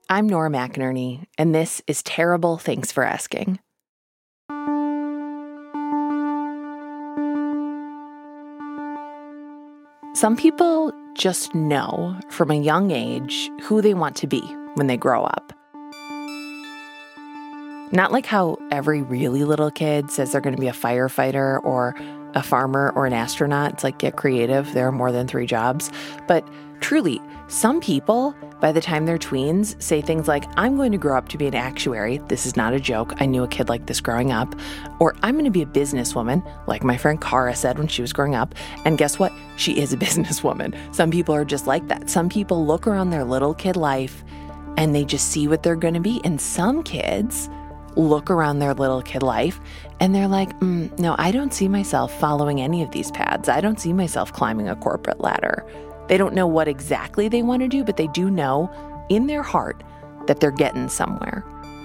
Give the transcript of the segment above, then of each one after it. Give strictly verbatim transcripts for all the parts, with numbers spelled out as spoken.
I'm Nora McInerney, and this is Terrible Thanks for Asking. Some people just know from a young age who they want to be when they grow up. Not like how every really little kid says they're going to be a firefighter or a farmer or an astronaut. It's like, get creative. There are more than three jobs. But truly, some people, by the time they're tweens, say things like, I'm going to grow up to be an actuary. This is not a joke. I knew a kid like this growing up. Or I'm going to be a businesswoman, like my friend Cara said when she was growing up. And guess what? She is a businesswoman. Some people are just like that. Some people look around their little kid life and they just see what they're going to be. And some kids look around their little kid life and they're like, mm, no, I don't see myself following any of these paths. I don't see myself climbing a corporate ladder. They don't know what exactly they want to do, but they do know in their heart that they're getting somewhere.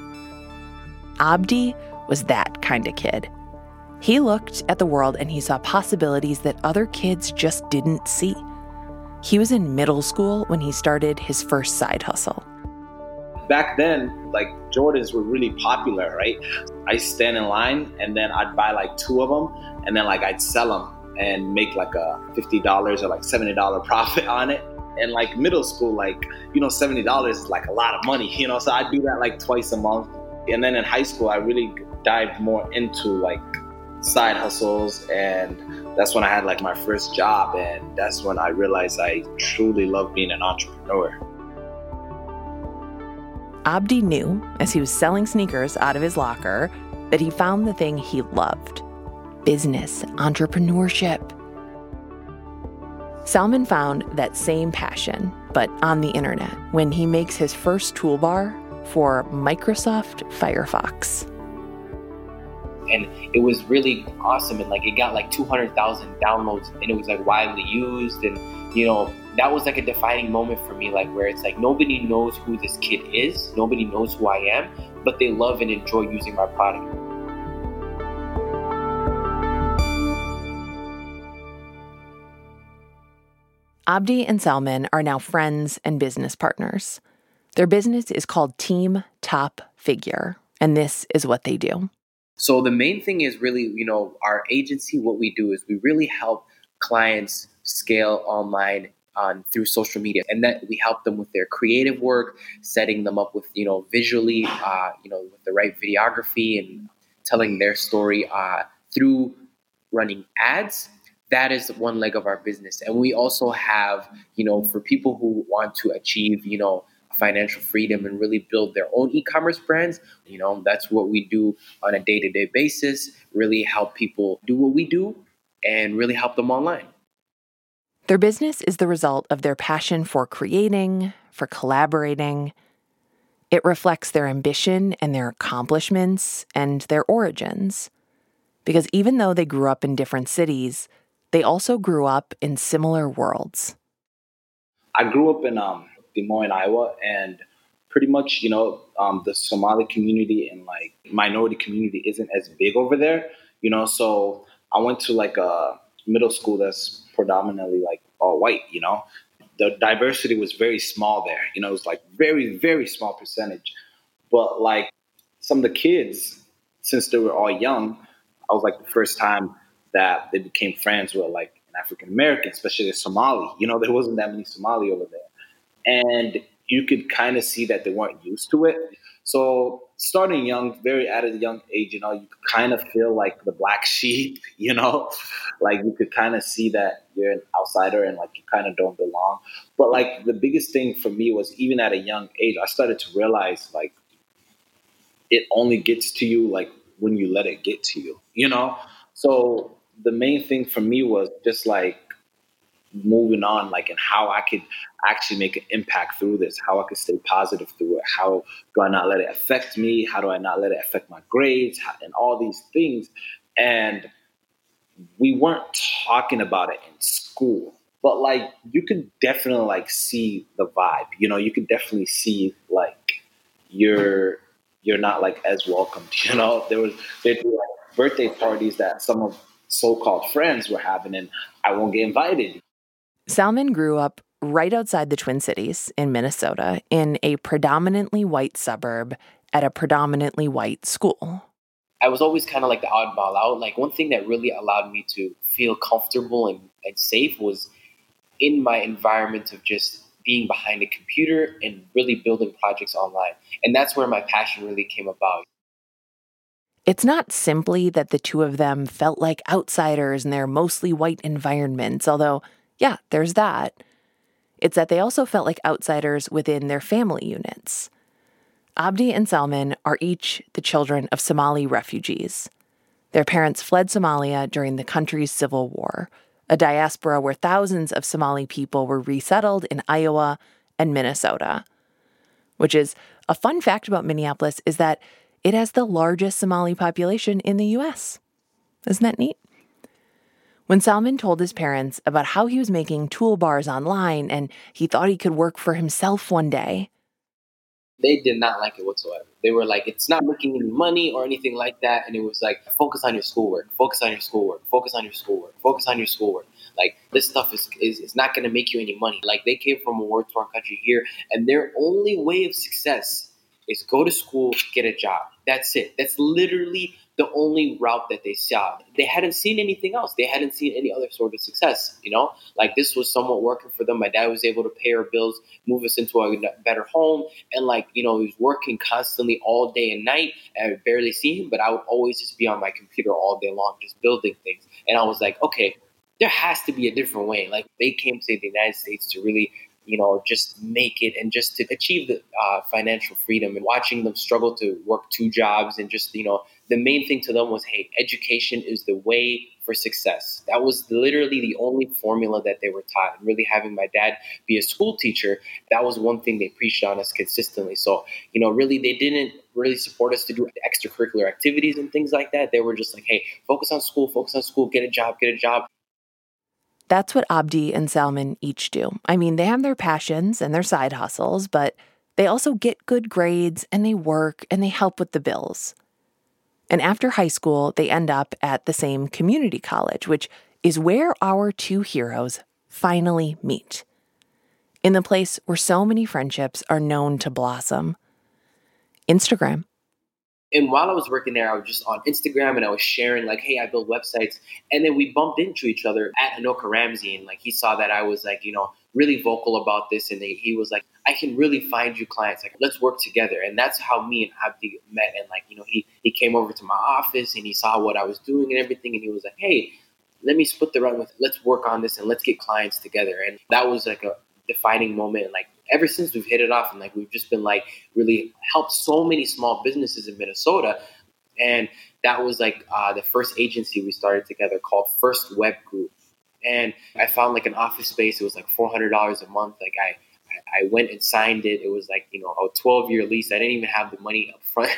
Abdi was that kind of kid. He looked at the world and he saw possibilities that other kids just didn't see. He was in middle school when he started his first side hustle. Back then, like, Jordans were really popular, right? I stand in line and then I'd buy like two of them and then like I'd sell them and make like a fifty dollars or like seventy dollars profit on it. And like middle school, like, you know, seventy dollars is like a lot of money, you know? So I'd do that like twice a month. And then in high school, I really dived more into like side hustles. And that's when I had like my first job. And that's when I realized I truly love being an entrepreneur. Abdi knew, as he was selling sneakers out of his locker, that he found the thing he loved: business, entrepreneurship. Salman found that same passion, but on the internet, when he makes his first toolbar for Microsoft Firefox. And it was really awesome. And like, it got like two hundred thousand downloads and it was like widely used. And, you know, that was like a defining moment for me, like where it's like, nobody knows who this kid is. Nobody knows who I am, but they love and enjoy using my product. Abdi and Salman are now friends and business partners. Their business is called Team Top Figure, and this is what they do. So the main thing is really, you know, our agency, what we do is we really help clients scale online on through social media, and that we help them with their creative work, setting them up with, you know, visually, uh, you know, with the right videography and telling their story uh, through running ads. That is one leg of our business. And we also have, you know, for people who want to achieve, you know, financial freedom and really build their own e-commerce brands, you know, that's what we do on a day-to-day basis, really help people do what we do and really help them online. Their business is the result of their passion for creating, for collaborating. It reflects their ambition and their accomplishments and their origins. Because even though they grew up in different cities, they also grew up in similar worlds. I grew up in um, Des Moines, Iowa, and pretty much, you know, um, the Somali community and like minority community isn't as big over there, you know, so I went to like a middle school that's predominantly like all white, you know. The diversity was very small there, you know, it was like very, very small percentage. But like some of the kids, since they were all young, I was like the first time that they became friends with like an African American, especially a Somali. You know, there wasn't that many Somali over there. And you could kind of see that they weren't used to it. So starting young, very at a young age, you know, you could kind of feel like the black sheep, you know, like you could kind of see that you're an outsider and like you kind of don't belong. But like the biggest thing for me was even at a young age, I started to realize like it only gets to you like when you let it get to you, you know? So the main thing for me was just like moving on, like, and how I could actually make an impact through this, how I could stay positive through it. How do I not let it affect me? How do I not let it affect my grades how, and all these things? And we weren't talking about it in school, but like, you could definitely like see the vibe, you know, you could definitely see like you're, you're not like as welcomed, you know, there was, there'd be like birthday parties that some of so-called friends were having and I won't get invited. Salman grew up right outside the Twin Cities in Minnesota in a predominantly white suburb at a predominantly white school. I was always kind of like the oddball out. Like one thing that really allowed me to feel comfortable and, and safe was in my environment of just being behind a computer and really building projects online. And that's where my passion really came about. It's not simply that the two of them felt like outsiders in their mostly white environments, although, yeah, there's that. It's that they also felt like outsiders within their family units. Abdi and Salman are each the children of Somali refugees. Their parents fled Somalia during the country's civil war, a diaspora where thousands of Somali people were resettled in Iowa and Minnesota. Which is, a fun fact about Minneapolis is that it has the largest Somali population in the U S. Isn't that neat? When Salman told his parents about how he was making toolbars online and he thought he could work for himself one day, they did not like it whatsoever. They were like, it's not making any money or anything like that. And it was like, focus on your schoolwork, focus on your schoolwork, focus on your schoolwork, focus on your schoolwork. Like, this stuff is, is, is not going to make you any money. Like, they came from a war-torn country here, and their only way of success is go to school, get a job. That's it. That's literally the only route that they saw. They hadn't seen anything else. They hadn't seen any other sort of success, you know? Like, this was somewhat working for them. My dad was able to pay our bills, move us into a better home. And, like, you know, he was working constantly all day and night. I would barely see him, but I would always just be on my computer all day long, just building things. And I was like, okay, there has to be a different way. Like, they came to the United States to really, you know, just make it and just to achieve the uh, financial freedom. And watching them struggle to work two jobs and just, you know, the main thing to them was, hey, education is the way for success. That was literally the only formula that they were taught. And really having my dad be a school teacher, that was one thing they preached on us consistently. So, you know, really they didn't really support us to do extracurricular activities and things like that. They were just like, hey, focus on school, focus on school, get a job, get a job. That's what Abdi and Salman each do. I mean, they have their passions and their side hustles, but they also get good grades and they work and they help with the bills. And after high school, they end up at the same community college, which is where our two heroes finally meet. In the place where so many friendships are known to blossom. Instagram. And while I was working there, I was just on Instagram and I was sharing like, hey, I build websites. And then we bumped into each other at Anoka Ramsey. And like, he saw that I was like, you know, really vocal about this. And they, he was like, I can really find you clients. Like, let's work together. And that's how me and Abdi met. And like, you know, he, he came over to my office and he saw what I was doing and everything. And he was like, hey, let me split the rent with, let's work on this and let's get clients together. And that was like a defining moment. And like, ever since we've hit it off and like we've just been like really helped so many small businesses in Minnesota. And that was like uh, the first agency we started together called First Web Group. And I found like an office space. It was like four hundred dollars a month. Like I, I went and signed it. It was like, you know, a twelve year lease. I didn't even have the money up front.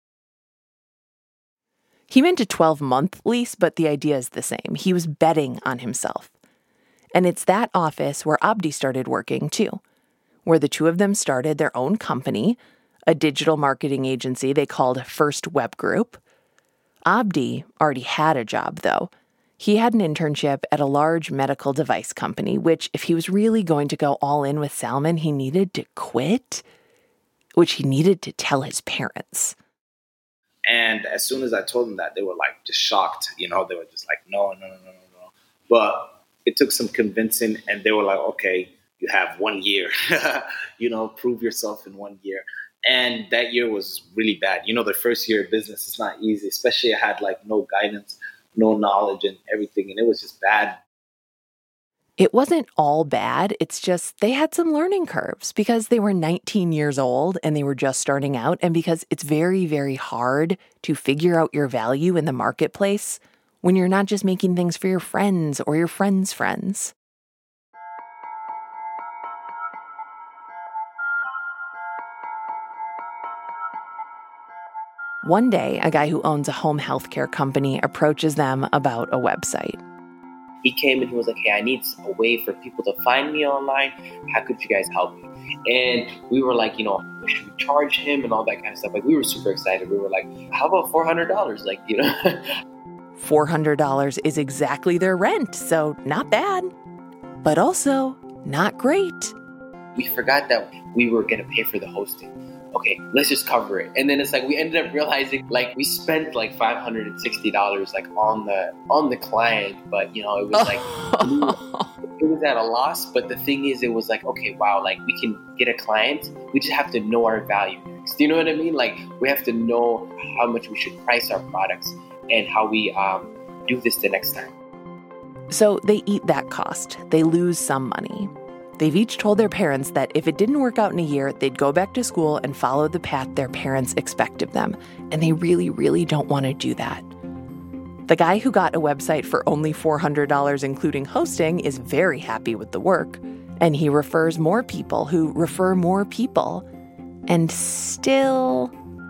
He meant a twelve month lease, but the idea is the same. He was betting on himself. And it's that office where Abdi started working too, where the two of them started their own company, a digital marketing agency they called First Web Group. Abdi already had a job, though. He had an internship at a large medical device company, which, if he was really going to go all in with Salman, he needed to quit, which he needed to tell his parents. And as soon as I told them that, they were like just shocked. You know, they were just like, no, no, no, no, no, no. But it took some convincing, and they were like, okay, you have one year, you know, prove yourself in one year. And that year was really bad. You know, the first year of business is not easy, especially I had like no guidance, no knowledge and everything. And it was just bad. It wasn't all bad. It's just they had some learning curves because they were nineteen years old and they were just starting out. And because it's very, very hard to figure out your value in the marketplace when you're not just making things for your friends or your friends' friends. One day, a guy who owns a home healthcare company approaches them about a website. He came and he was like, hey, I need a way for people to find me online. How could you guys help me? And we were like, you know, should we charge him and all that kind of stuff? Like, we were super excited. We were like, how about four hundred dollars? Like, you know. four hundred dollars is exactly their rent, so not bad. But also not great. We forgot that we were going to pay for the hosting. Okay, let's just cover it. And then it's like we ended up realizing like we spent like five hundred sixty dollars like on the on the client, but you know, it was like it was at a loss. But the thing is, it was like, okay, wow, like we can get a client. We just have to know our value next. Do you know what I mean? Like we have to know how much we should price our products and how we um, do this the next time. So they eat that cost. They lose some money. They've each told their parents that if it didn't work out in a year, they'd go back to school and follow the path their parents expect of them. And they really, really don't want to do that. The guy who got a website for only four hundred dollars, including hosting, is very happy with the work. And he refers more people who refer more people. And still...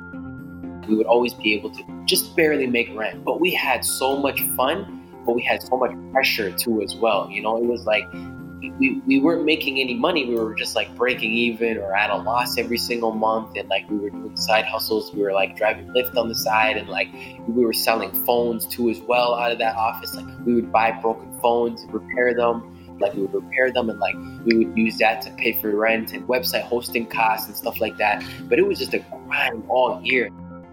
we would always be able to just barely make rent. But we had so much fun, but we had so much pressure too as well. You know, it was like... We, we weren't making any money. We were just like breaking even or at a loss every single month. And like we were doing side hustles. We were like driving Lyft on the side. And like we were selling phones too as well out of that office. Like we would buy broken phones and repair them. Like we would repair them and like we would use that to pay for rent and website hosting costs and stuff like that. But it was just a grind all year.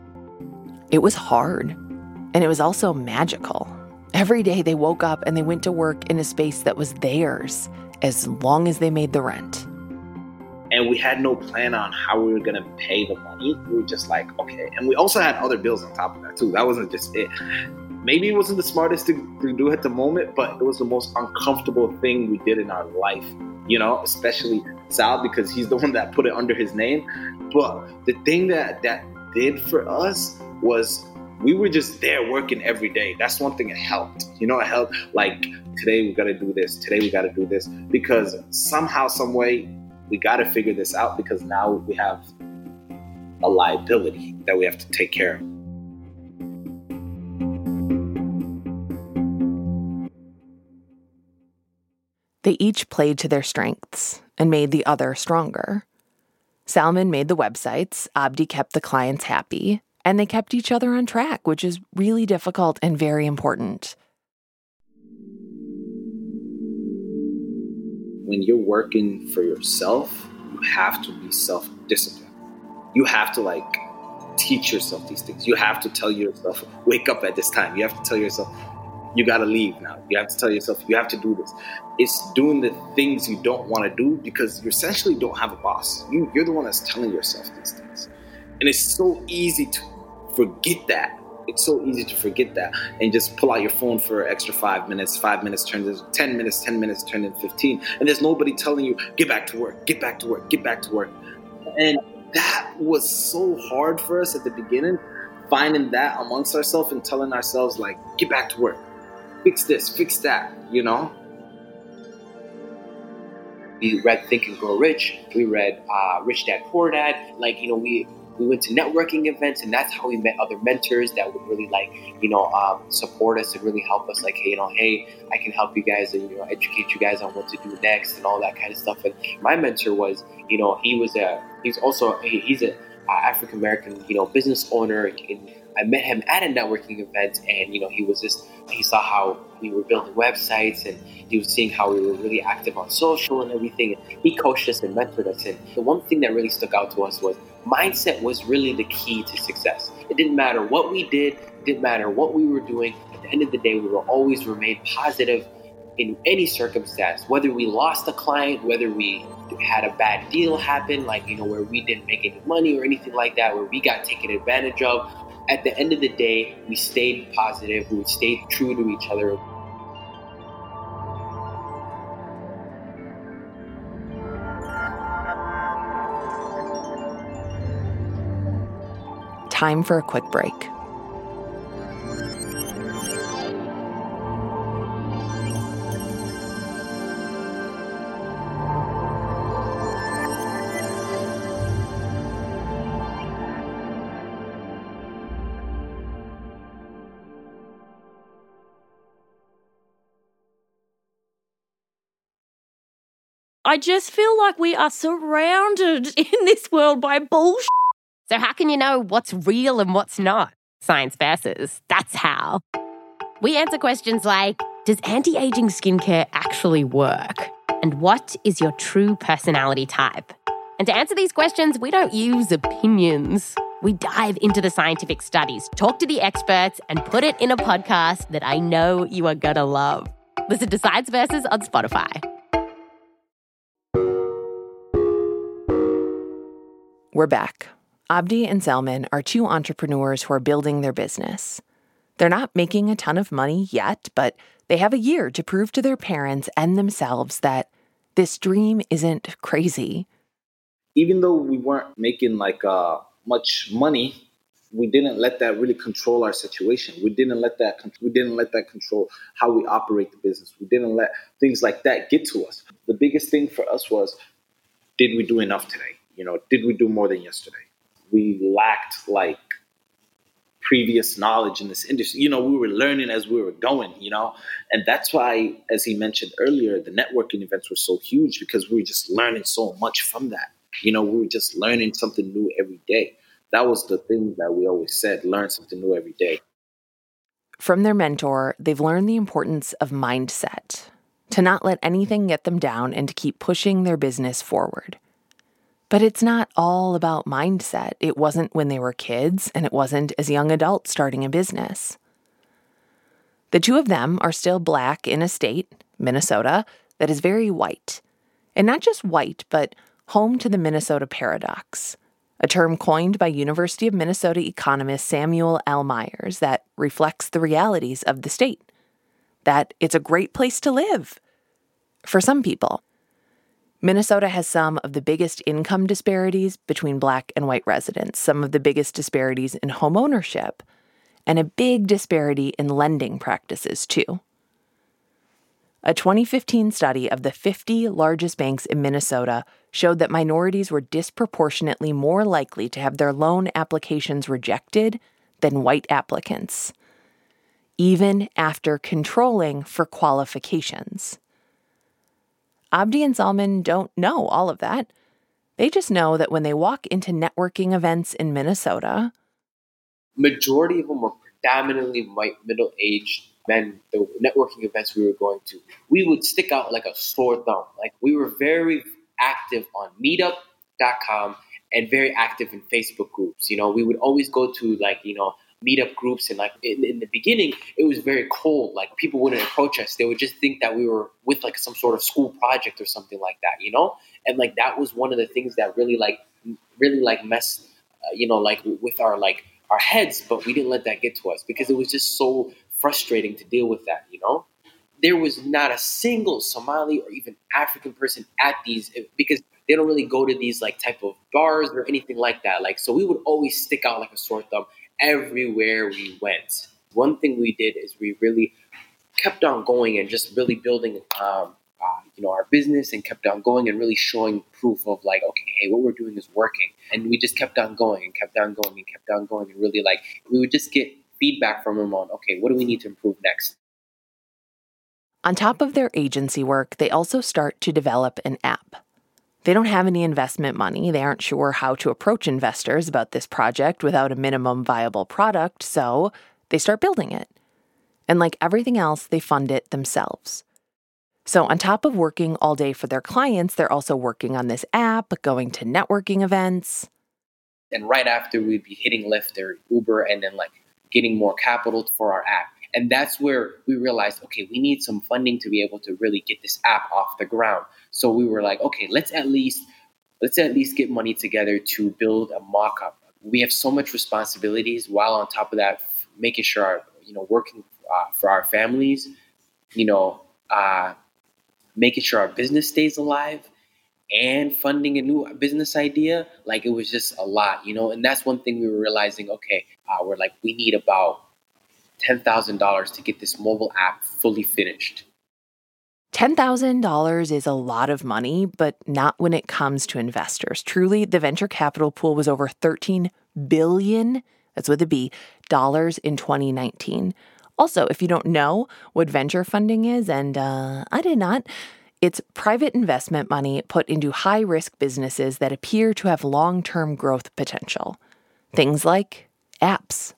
It was hard. And it was also magical. Every day they woke up and they went to work in a space that was theirs, as long as they made the rent. And we had no plan on how we were going to pay the money. We were just like, okay. And we also had other bills on top of that too. That wasn't just it. Maybe it wasn't the smartest to, to do at the moment, but it was the most uncomfortable thing we did in our life, you know, especially Sal, because he's the one that put it under his name. But the thing that that did for us was we were just there working every day. That's one thing that helped. You know, it helped. Like, today we got to do this. Today we got to do this. Because somehow, some way, we got to figure this out because now we have a liability that we have to take care of. They each played to their strengths and made the other stronger. Salman made the websites. Abdi kept the clients happy. And they kept each other on track, which is really difficult and very important. When you're working for yourself, you have to be self-disciplined. You have to, like, teach yourself these things. You have to tell yourself, wake up at this time. You have to tell yourself, you got to leave now. You have to tell yourself, you have to do this. It's doing the things you don't want to do because you essentially don't have a boss. You, you're the one that's telling yourself these things. And it's so easy to forget that. It's so easy to forget that and just pull out your phone for an extra five minutes. Five minutes turns into ten minutes, ten minutes turn into fifteen. And there's nobody telling you, get back to work, get back to work, get back to work. And that was so hard for us at the beginning, finding that amongst ourselves and telling ourselves, like, get back to work, fix this, fix that, you know? We read Think and Grow Rich. We read uh, Rich Dad, Poor Dad. Like, you know, we... We went to networking events, and that's how we met other mentors that would really, like, you know, um, support us and really help us. Like, hey, you know, hey, I can help you guys and, you know, educate you guys on what to do next and all that kind of stuff. And my mentor was, you know, he was a, he's also, he's a uh, African-American, you know, business owner. And I met him at a networking event, and, you know, he was just, he saw how we were building websites, and he was seeing how we were really active on social and everything. And he coached us and mentored us. And the one thing that really stuck out to us was mindset was really the key to success. It didn't matter what we did. It didn't matter what we were doing. At the end of the day, we will always remain positive in any circumstance, whether we lost a client, whether we had a bad deal happen, like, you know, where we didn't make any money or anything like that, where we got taken advantage of. At the end of the day, we stayed positive. We stayed true to each other. Time for a quick break. I just feel like we are surrounded in this world by bullshit. So how can you know what's real and what's not? Science versus. That's how. We answer questions like, does anti-aging skincare actually work? And what is your true personality type? And to answer these questions, we don't use opinions. We dive into the scientific studies, talk to the experts, and put it in a podcast that I know you are going to love. Listen to Science Versus on Spotify. We're back. Abdi and Selman are two entrepreneurs who are building their business. They're not making a ton of money yet, but they have a year to prove to their parents and themselves that this dream isn't crazy. Even though we weren't making like uh, much money, we didn't let that really control our situation. We didn't let that we didn't let that control how we operate the business. We didn't let things like that get to us. The biggest thing for us was, did we do enough today? You know, did we do more than yesterday? We lacked like previous knowledge in this industry. You know, we were learning as we were going, you know, and that's why, as he mentioned earlier, the networking events were so huge because we were just learning so much from that. You know, we were just learning something new every day. That was the thing that we always said, learn something new every day. From their mentor, they've learned the importance of mindset, to not let anything get them down and to keep pushing their business forward. But it's not all about mindset. It wasn't when they were kids, and it wasn't as young adults starting a business. The two of them are still Black in a state, Minnesota, that is very white. And not just white, but home to the Minnesota paradox, a term coined by University of Minnesota economist Samuel L. Myers that reflects the realities of the state, that it's a great place to live for some people. Minnesota has some of the biggest income disparities between Black and white residents, some of the biggest disparities in home ownership, and a big disparity in lending practices, too. A twenty fifteen study of the fifty largest banks in Minnesota showed that minorities were disproportionately more likely to have their loan applications rejected than white applicants, even after controlling for qualifications. Abdi and Selman don't know all of that. They just know that when they walk into networking events in Minnesota, majority of them were predominantly white, middle-aged men. The networking events we were going to, we would stick out like a sore thumb. Like, we were very active on meetup dot com and very active in Facebook groups. You know, we would always go to like, you know, meetup groups, and like in, in the beginning it was very cold. Like, people wouldn't approach us. They would just think that we were with like some sort of school project or something like that, you know. And like that was one of the things that really like really like messed uh, you know, like with our like our heads. But we didn't let that get to us because it was just so frustrating to deal with that, you know. There was not a single Somali or even African person at these, because they don't really go to these like type of bars or anything like that. Like, so we would always stick out like a sore thumb everywhere we went. One thing we did is we really kept on going and just really building, um, uh, you know, our business, and kept on going and really showing proof of like, okay, hey, what we're doing is working. And we just kept on going and kept on going and kept on going. And really like, we would just get feedback from them on, okay, what do we need to improve next? on top of their agency work, they also start to develop an app. They don't have any investment money. They aren't sure how to approach investors about this project without a minimum viable product, so they start building it. And like everything else, they fund it themselves. So on top of working all day for their clients, they're also working on this app, going to networking events. And right after, we'd be hitting Lyft or Uber and then like getting more capital for our app. And that's where we realized, okay, we need some funding to be able to really get this app off the ground. So we were like, okay, let's at least let's at least get money together to build a mock-up. We have so much responsibilities, while on top of that, making sure our, you know, working uh, for our families, you know, uh, making sure our business stays alive, and funding a new business idea. Like, it was just a lot, you know. And that's one thing we were realizing. Okay, uh, we're like, we need about ten thousand dollars to get this mobile app fully finished. ten thousand dollars is a lot of money, but not when it comes to investors. Truly, the venture capital pool was over thirteen billion dollars, that's with a B, dollars in twenty nineteen. Also, if you don't know what venture funding is, and uh, I did not, it's private investment money put into high-risk businesses that appear to have long-term growth potential. Things like apps.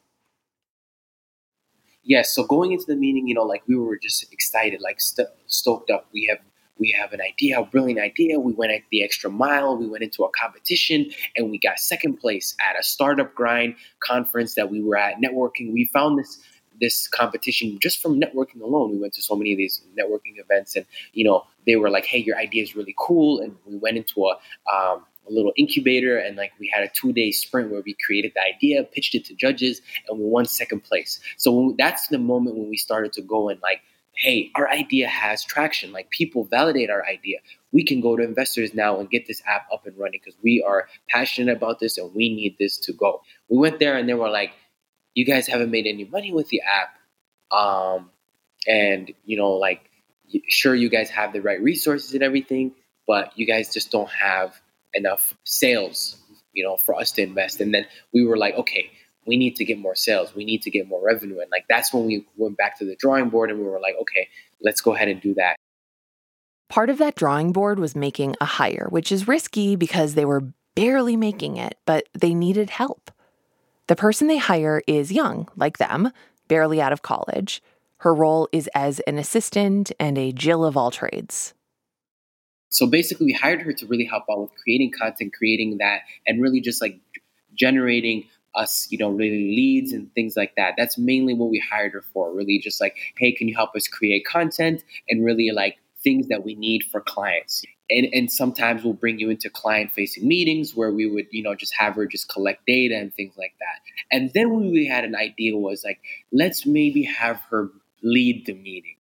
Yes, so going into the meeting, you know, like we were just excited, like st- stoked up. We have we have an idea, a brilliant idea. We went the extra mile. We went into a competition and we got second place at a startup grind conference that we were at networking. We found this this competition just from networking alone. We went to so many of these networking events and, you know, they were like, hey, your idea is really cool. And we went into a, um, a little incubator and like we had a two day sprint where we created the idea, pitched it to judges, and we won second place. So when, that's the moment when we started to go and like, hey, our idea has traction. Like people validate our idea. We can go to investors now and get this app up and running because we are passionate about this and we need this to go. We went there and they were like, you guys haven't made any money with the app. Um, and, you know, like, sure, you guys have the right resources and everything, but you guys just don't have enough sales, you know, for us to invest. And then we were like, okay, we need to get more sales. We need to get more revenue. And like, that's when we went back to the drawing board and we were like, okay, let's go ahead and do that. Part of that drawing board was making a hire, which is risky because they were barely making it, but they needed help. The person they hire is young, like them, barely out of college. Her role is as an assistant and a Jill of all trades. So basically, we hired her to really help out with creating content, creating that, and really just like generating us, you know, really leads and things like that. That's mainly what we hired her for. Really just like, hey, can you help us create content and really like things that we need for clients? And and sometimes we'll bring you into client-facing meetings where we would, you know, just have her just collect data and things like that. And then when we had an idea was like, let's maybe have her lead the meeting.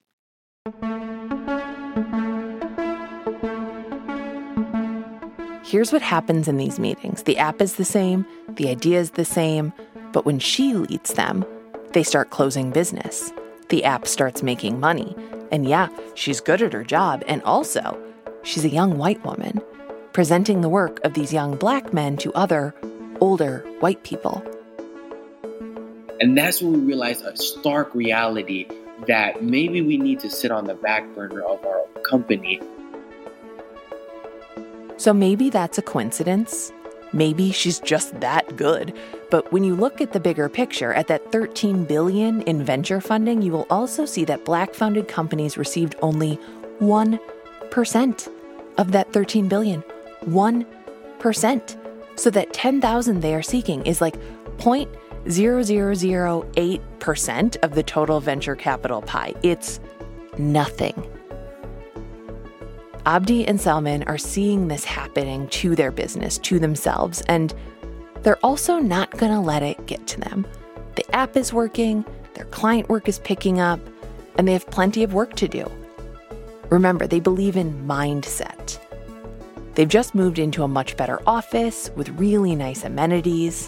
Here's what happens in these meetings. The app is the same, the idea is the same, but when she leads them, they start closing business. The app starts making money. And yeah, she's good at her job. And also, she's a young white woman, presenting the work of these young black men to other, older white people. And that's when we realized a stark reality that maybe we need to sit on the back burner of our company. So maybe that's a coincidence. Maybe she's just that good. But when you look at the bigger picture, at that thirteen billion dollars in venture funding, you will also see that Black-founded companies received only one percent of that thirteen billion dollars. one percent. So that ten thousand they are seeking is like zero point zero zero zero eight percent of the total venture capital pie. It's nothing. Abdi and Salman are seeing this happening to their business, to themselves, and they're also not going to let it get to them. The app is working, their client work is picking up, and they have plenty of work to do. Remember, they believe in mindset. They've just moved into a much better office with really nice amenities.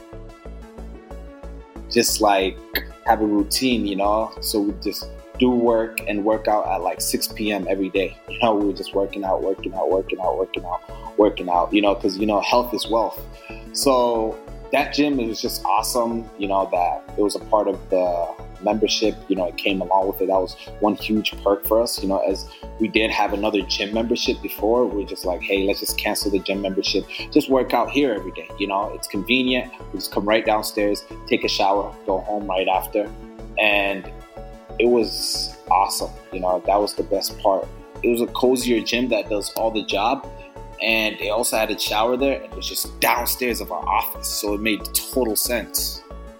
Just like have a routine, you know, so we just do work and work out at like six p.m. every day. You know, we were just working out, working out, working out, working out, working out, you know, because, you know, health is wealth. So that gym is just awesome, you know, that it was a part of the membership, you know, it came along with it. That was one huge perk for us, you know, as we did have another gym membership before. We're just like, hey, let's just cancel the gym membership. Just work out here every day, you know, it's convenient. We just come right downstairs, take a shower, go home right after. And it was awesome. You know, that was the best part. It was a cozier gym that does all the job. And they also had a shower there. And it was just downstairs of our office. So it made total sense.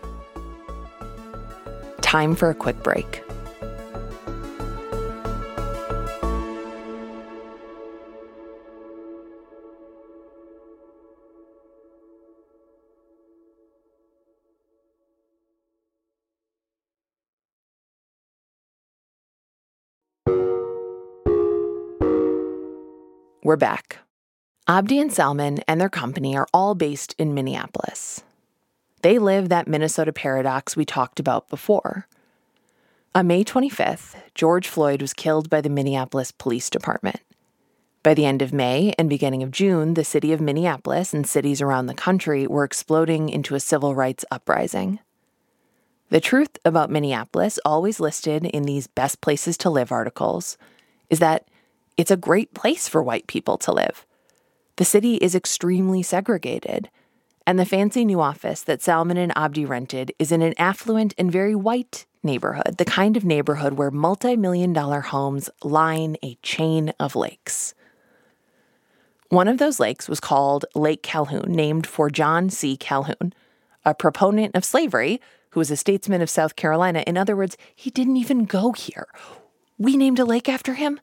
Time for a quick break. We're back. Abdi and Salman and their company are all based in Minneapolis. They live that Minnesota paradox we talked about before. On May twenty-fifth, George Floyd was killed by the Minneapolis Police Department. By the end of May and beginning of June, the city of Minneapolis and cities around the country were exploding into a civil rights uprising. The truth about Minneapolis, always listed in these best places to live articles, is that it's a great place for white people to live. The city is extremely segregated, and the fancy new office that Salman and Abdi rented is in an affluent and very white neighborhood, the kind of neighborhood where multi-million dollar homes line a chain of lakes. One of those lakes was called Lake Calhoun, named for John C. Calhoun, a proponent of slavery who was a statesman of South Carolina. In other words, he didn't even go here. We named a lake after him.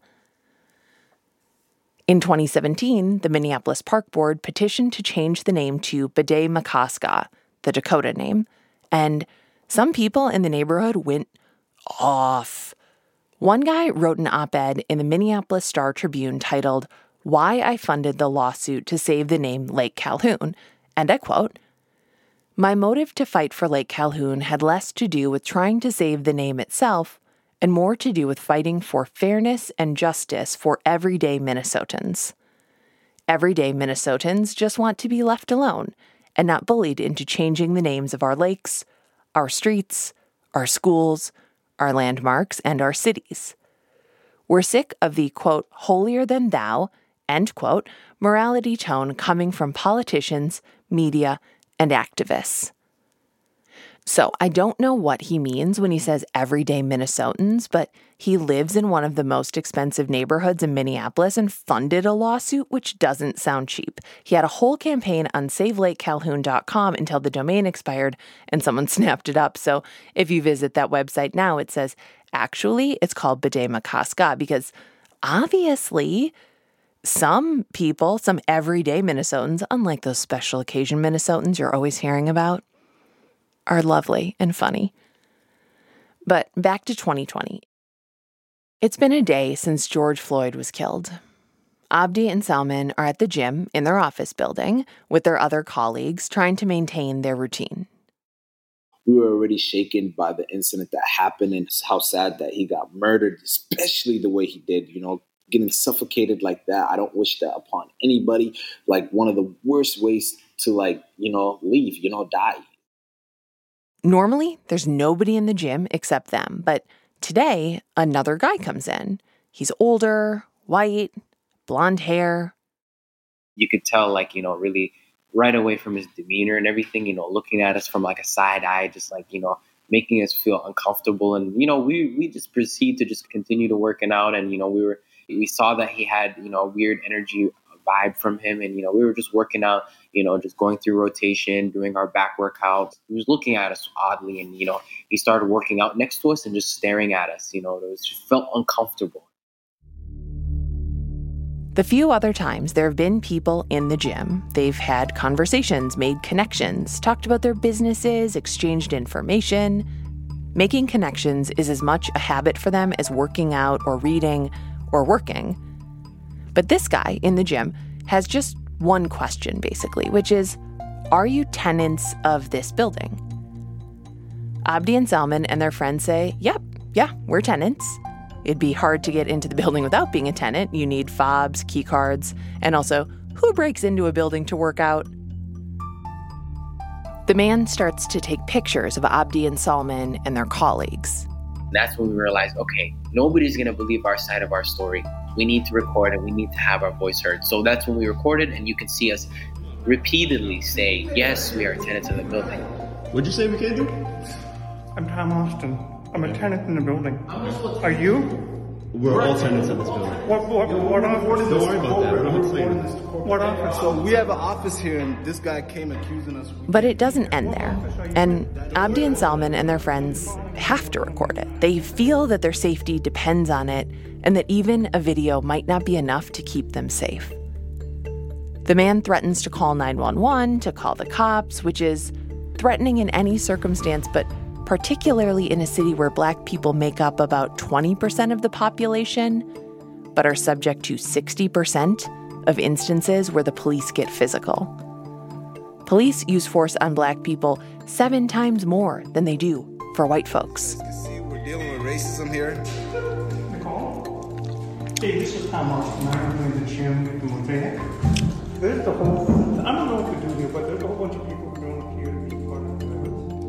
In twenty seventeen, the Minneapolis Park Board petitioned to change the name to Bde-Maka-Ska, the Dakota name, and some people in the neighborhood went off. One guy wrote an op-ed in the Minneapolis Star-Tribune titled, "Why I Funded the Lawsuit to Save the Name Lake Calhoun," and I quote, "My motive to fight for Lake Calhoun had less to do with trying to save the name itself and more to do with fighting for fairness and justice for everyday Minnesotans. Everyday Minnesotans just want to be left alone and not bullied into changing the names of our lakes, our streets, our schools, our landmarks, and our cities. We're sick of the, quote, holier than thou, end quote, morality tone coming from politicians, media, and activists." So I don't know what he means when he says everyday Minnesotans, but he lives in one of the most expensive neighborhoods in Minneapolis and funded a lawsuit, which doesn't sound cheap. He had a whole campaign on save lake calhoun dot com until the domain expired and someone snapped it up. So if you visit that website now, it says, actually, it's called Bde-Maka-Ska because obviously some people, some everyday Minnesotans, unlike those special occasion Minnesotans you're always hearing about, are lovely and funny. But back to twenty twenty. It's been a day since George Floyd was killed. Abdi and Salman are at the gym in their office building with their other colleagues trying to maintain their routine. We were already shaken by the incident that happened and how sad that he got murdered, especially the way he did, you know, getting suffocated like that. I don't wish that upon anybody. Like one of the worst ways to like, you know, leave, you know, die. Normally, there's nobody in the gym except them, but today, another guy comes in. He's older, white, blonde hair. You could tell, like, you know, really right away from his demeanor and everything, you know, looking at us from like a side eye, just like, you know, making us feel uncomfortable. And, you know, we, we just proceed to just continue to working out. And, you know, we were, we saw that he had, you know, a weird energy vibe from him. And, you know, we were just working out, you know, just going through rotation, doing our back workouts. He was looking at us oddly. And, you know, he started working out next to us and just staring at us. You know, it was just felt uncomfortable. The few other times there have been people in the gym, they've had conversations, made connections, talked about their businesses, exchanged information. Making connections is as much a habit for them as working out or reading or working. But this guy in the gym has just one question, basically, which is, are you tenants of this building? Abdi and Salman and their friends say, yep, yeah, we're tenants. It'd be hard to get into the building without being a tenant. You need fobs, key cards, and also, who breaks into a building to work out? The man starts to take pictures of Abdi and Salman and their colleagues. That's when we realized, okay, nobody's going to believe our side of our story. We need to record and we need to have our voice heard. So that's when we recorded, and you can see us repeatedly say, yes, we are tenants of the building. What'd you say we can't do? I'm Tom Austin. I'm a tenant in the building. Are you? We're all tenants of this building. What, what, what office? Don't worry about that. I'm explaining. What office? So we have an office here, and this guy came accusing us. But it doesn't end there. And Abdi and Salman and their friends have to record it. They feel that their safety depends on it, and that even a video might not be enough to keep them safe. The man threatens to call nine one one, to call the cops, which is threatening in any circumstance, but particularly in a city where Black people make up about twenty percent of the population, but are subject to sixty percent of instances where the police get physical. Police use force on Black people seven times more than they do for white folks. As you can see, we're dealing with racism here. Nicole? Hey, this is Tom Austin. I'm in the gym with the mosaic. There's the whole, I don't know what to do here, but there's a whole bunch of people who don't appear to be part of the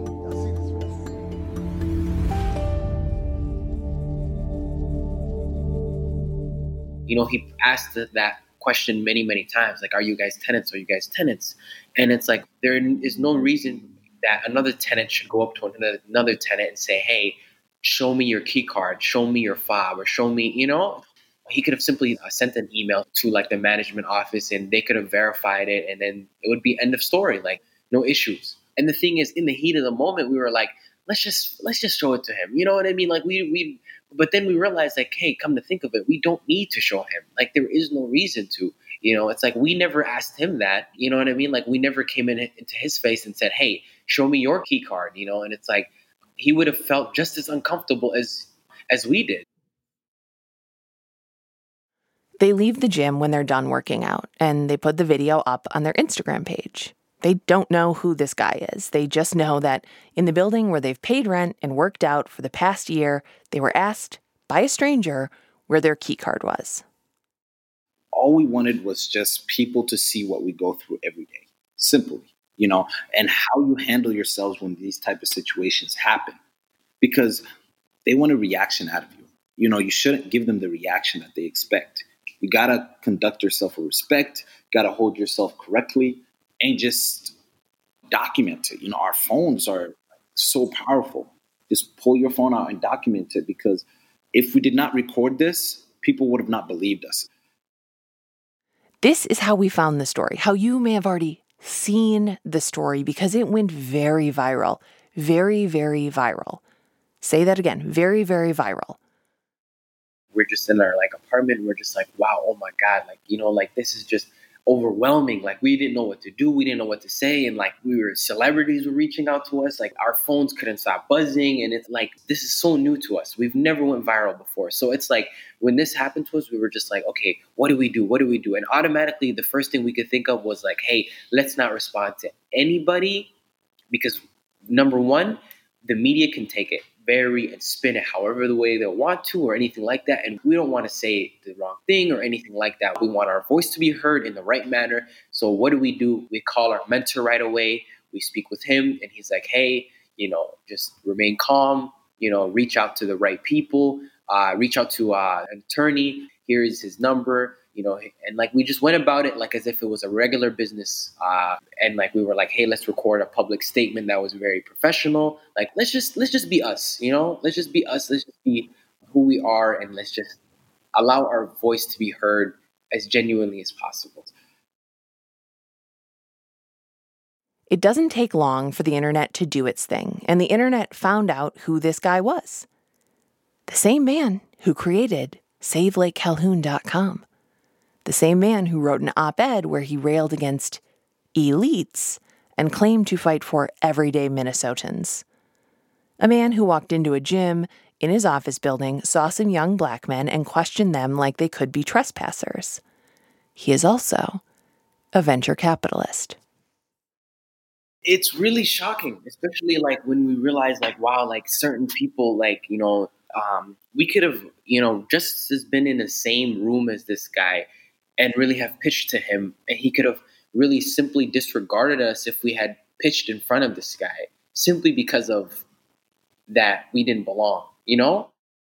You know, he asked that question many, many times, like, are you guys tenants? Are you guys tenants? And it's like, there is no reason that another tenant should go up to another, another tenant and say, hey, show me your key card, show me your fob, or show me, you know, he could have simply uh, sent an email to like the management office and they could have verified it and then it would be end of story, like no issues. And the thing is, in the heat of the moment, we were like, let's just let's just show it to him. You know what I mean? Like we we but then we realized like, hey, come to think of it, we don't need to show him. Like there is no reason to. You know, it's like we never asked him that. You know what I mean? Like we never came in into his face and said, hey, show me your key card, you know, and it's like he would have felt just as uncomfortable as as we did. They leave the gym when they're done working out, and they put the video up on their Instagram page. They don't know who this guy is. They just know that in the building where they've paid rent and worked out for the past year, they were asked by a stranger where their key card was. All we wanted was just people to see what we go through every day, simply, you know, and how you handle yourselves when these type of situations happen, because they want a reaction out of you. You know, you shouldn't give them the reaction that they expect. You got to conduct yourself with respect, got to hold yourself correctly, and just document it. You know, our phones are so powerful. Just pull your phone out and document it, because if we did not record this, people would have not believed us. This is how we found the story, how you may have already seen the story, because it went very viral, very, very viral. Say that again, very, very viral. We're just in our like apartment. We're just like, wow, oh my God. Like, you know, like this is just overwhelming. Like we didn't know what to do. We didn't know what to say. And like we were, celebrities were reaching out to us. Like our phones couldn't stop buzzing. And it's like, this is so new to us. We've never went viral before. So it's like when this happened to us, we were just like, okay, what do we do? What do we do? And automatically the first thing we could think of was like, hey, let's not respond to anybody, because number one, the media can take it very and spin it however the way they want to or anything like that. And we don't want to say the wrong thing or anything like that. We want our voice to be heard in the right manner. So what do we do? We call our mentor right away. We speak with him and he's like, hey, you know, just remain calm, you know, reach out to the right people, uh, reach out to uh, an attorney. Here is his number, you know, and like we just went about it like as if it was a regular business. Uh, and like we were like, hey, let's record a public statement that was very professional. Like, let's just let's just be us, you know, let's just be us. Let's just be who we are. And let's just allow our voice to be heard as genuinely as possible. It doesn't take long for the internet to do its thing. And the internet found out who this guy was. The same man who created Save Lake Calhoun dot com. The same man who wrote an op-ed where he railed against elites and claimed to fight for everyday Minnesotans. A man who walked into a gym in his office building, saw some young black men, and questioned them like they could be trespassers. He is also a venture capitalist. It's really shocking, especially like when we realize like, wow, like certain people, like, you know, um, we could have, you know, just as been in the same room as this guy and really have pitched to him. And he could have really simply disregarded us if we had pitched in front of this guy, simply because of that we didn't belong, you know?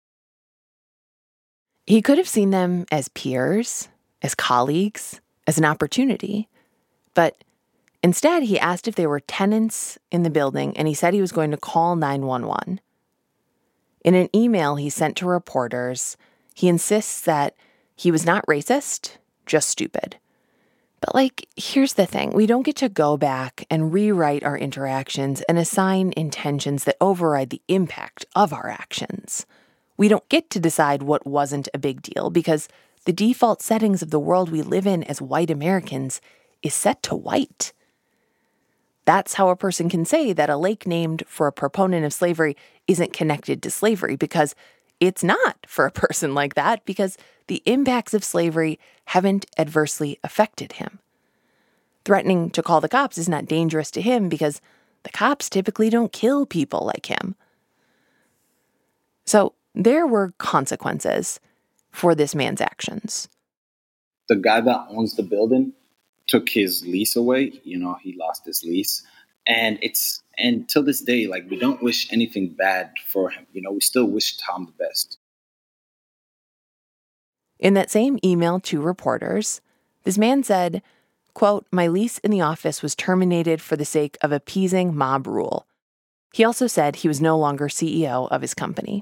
He could have seen them as peers, as colleagues, as an opportunity. But instead, he asked if they were tenants in the building, and he said he was going to call nine one one. In an email he sent to reporters, he insists that he was not racist, just stupid. But, like, here's the thing. We don't get to go back and rewrite our interactions and assign intentions that override the impact of our actions. We don't get to decide what wasn't a big deal, because the default settings of the world we live in as white Americans is set to white. That's how a person can say that a lake named for a proponent of slavery isn't connected to slavery, because it's not for a person like that, because the impacts of slavery haven't adversely affected him. Threatening to call the cops is not dangerous to him because the cops typically don't kill people like him. So there were consequences for this man's actions. The guy that owns the building took his lease away. You know, he lost his lease. And it's, and till this day, like, we don't wish anything bad for him. You know, we still wish Tom the best. In that same email to reporters, this man said, quote, "My lease in the office was terminated for the sake of appeasing mob rule." He also said he was no longer C E O of his company.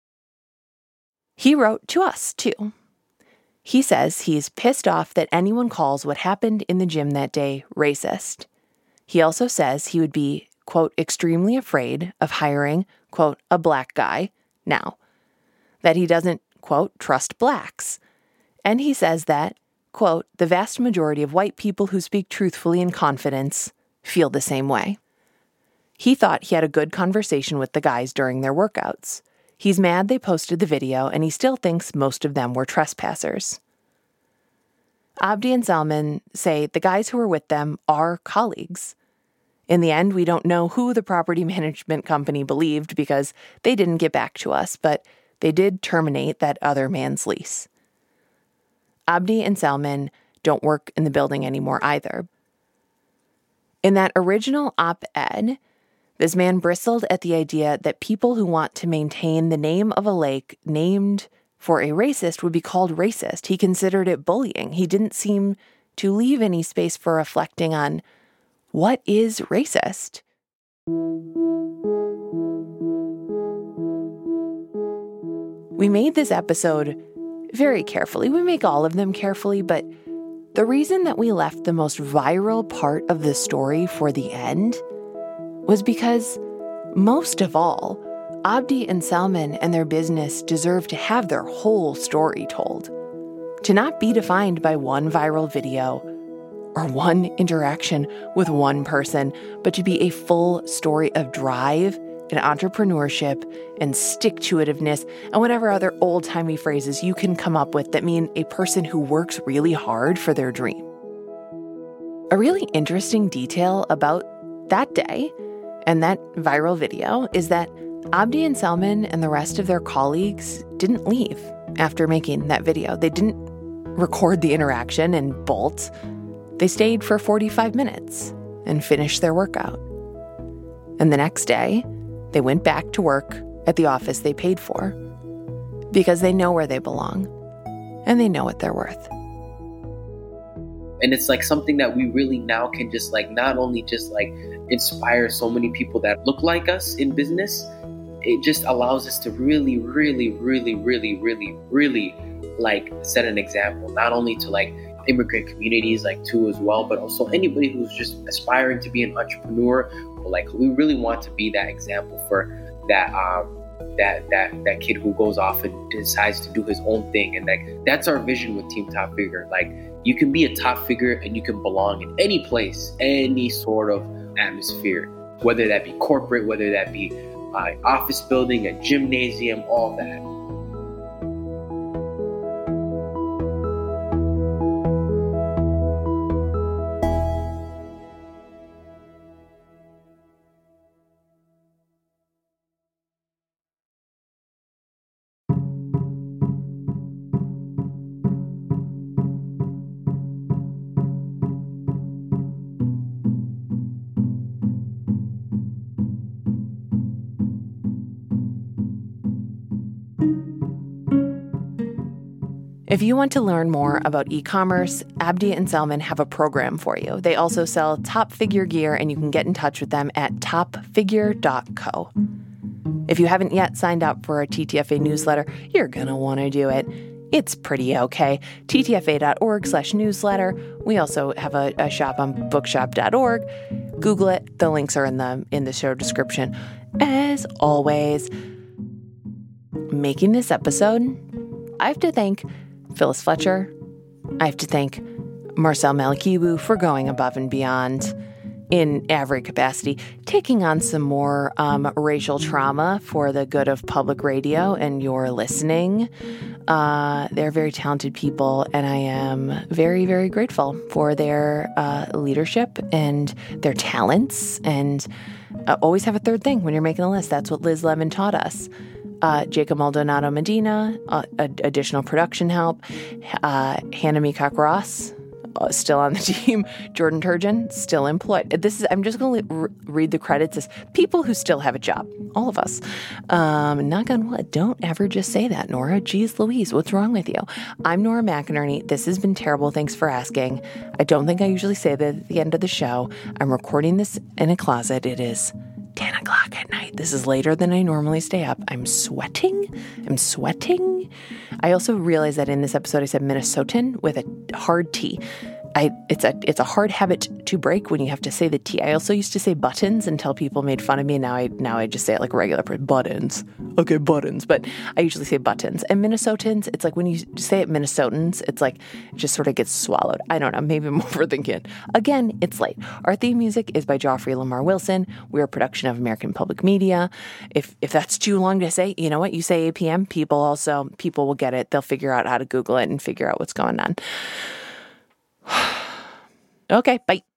He wrote to us, too. He says he's pissed off that anyone calls what happened in the gym that day racist. He also says he would be, quote, extremely afraid of hiring, quote, a black guy now. That he doesn't, quote, trust blacks. And he says that, quote, the vast majority of white people who speak truthfully in confidence feel the same way. He thought he had a good conversation with the guys during their workouts. He's mad they posted the video, and he still thinks most of them were trespassers. Abdi and Salman say the guys who were with them are colleagues. In the end, we don't know who the property management company believed because they didn't get back to us, but they did terminate that other man's lease. Abdi and Salman don't work in the building anymore either. In that original op-ed, this man bristled at the idea that people who want to maintain the name of a lake named for a racist would be called racist. He considered it bullying. He didn't seem to leave any space for reflecting on what is racist. We made this episode very carefully. We make all of them carefully, but the reason that we left the most viral part of the story for the end was because, most of all, Abdi and Salman and their business deserve to have their whole story told. To not be defined by one viral video or one interaction with one person, but to be a full story of drive and entrepreneurship and stick-to-itiveness and whatever other old-timey phrases you can come up with that mean a person who works really hard for their dream. A really interesting detail about that day and that viral video is that Abdi and Salman and the rest of their colleagues didn't leave after making that video. They didn't record the interaction and bolt. They stayed for forty-five minutes and finished their workout. And the next day, they went back to work at the office they paid for because they know where they belong and they know what they're worth. And it's like something that we really now can just like not only just like inspire so many people that look like us in business, it just allows us to really, really, really, really, really, really like set an example, not only to like immigrant communities like too as well, but also anybody who's just aspiring to be an entrepreneur. Like we really want to be that example for that um that that that kid who goes off and decides to do his own thing. And like that's our vision with Team Top Figure. Like you can be a top figure and you can belong in any place, any sort of atmosphere, whether that be corporate, whether that be uh, office building, a gymnasium, all that. If you want to learn more about e-commerce, Abdi and Salman have a program for you. They also sell Top Figure gear, and you can get in touch with them at top figure dot co. If you haven't yet signed up for a T T F A newsletter, you're going to want to do it. It's pretty okay. T T F A dot org slash newsletter. We also have a, a shop on bookshop dot org. Google it. The links are in the in the show description. As always, making this episode, I have to thank Phyllis Fletcher. I have to thank Marcel Malakibu for going above and beyond in every capacity, taking on some more um, racial trauma for the good of public radio and your listening. Uh, they're very talented people, and I am very, very grateful for their uh, leadership and their talents. And uh, always have a third thing when you're making a list. That's what Liz Lemon taught us. Uh, Jacob Maldonado Medina, uh, ad- additional production help. Uh, Hannah Meacock Ross, uh, still on the team. Jordan Turgeon, still employed. This is. I'm just going to re- read the credits as people who still have a job. All of us. Um, knock on wood. Don't ever just say that, Nora. Jeez Louise, what's wrong with you? I'm Nora McInerney. This has been terrible. Thanks for asking. I don't think I usually say that at the end of the show. I'm recording this in a closet. It is ten o'clock at night. This is later than I normally stay up. I'm sweating. I'm sweating. I also realized that in this episode I said Minnesotan with a hard T. I, it's a it's a hard habit to break when you have to say the T. I also used to say buttons until people made fun of me. Now I now I just say it like a regular person. Buttons. Okay, buttons. But I usually say buttons. And Minnesotans, it's like when you say it Minnesotans, it's like it just sort of gets swallowed. I don't know. Maybe I'm overthinking. Again, it's late. Our theme music is by Joffrey Lamar Wilson. We're a production of American Public Media. If if that's too long to say, you know what? You say A P M, people also people will get it. They'll figure out how to Google it and figure out what's going on. Okay, bye.